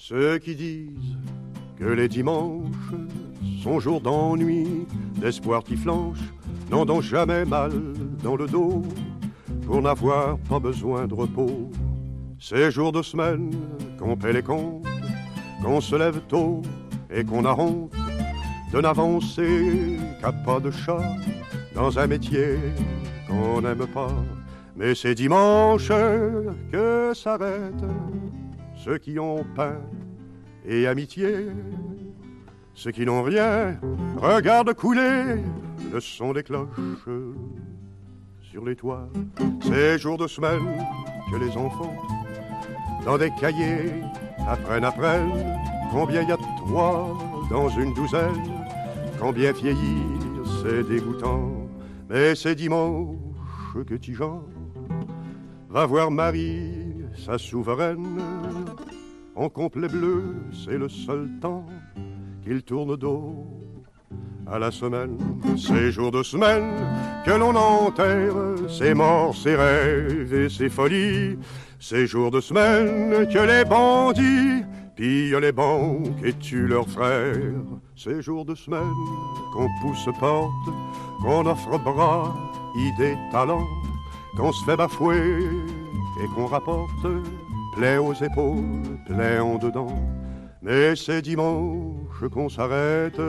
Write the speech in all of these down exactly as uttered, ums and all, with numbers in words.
Ceux qui disent que les dimanches sont jours d'ennui, d'espoir qui flanche, n'ont donc jamais mal dans le dos pour n'avoir pas besoin de repos. Ces jours de semaine qu'on paie les comptes, qu'on se lève tôt et qu'on a honte de n'avancer qu'à pas de chat dans un métier qu'on n'aime pas. Mais c'est dimanche que s'arrêtent ceux qui ont pain et amitié. Ceux qui n'ont rien regardent couler le son des cloches sur les toits. Ces jours de semaine que les enfants dans des cahiers apprennent, apprennent combien y a de trois dans une douzaine, combien vieillir c'est dégoûtant. Mais c'est dimanche que Tijan va voir Marie, sa souveraine, en complet bleu, c'est le seul temps qu'il tourne dos à la semaine. Ces jours de semaine que l'on enterre ses morts, ses rêves et ses folies. Ces jours de semaine que les bandits pillent les banques et tuent leurs frères. Ces jours de semaine qu'on pousse porte, qu'on offre bras, idées, talents, qu'on se fait bafouer et qu'on rapporte plaie aux épaules, plaie en dedans. Mais c'est dimanche qu'on s'arrête,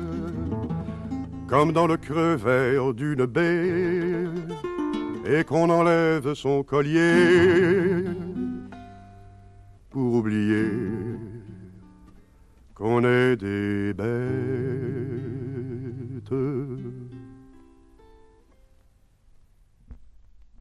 comme dans le creux vert d'une baie, et qu'on enlève son collier pour oublier qu'on est des bêtes.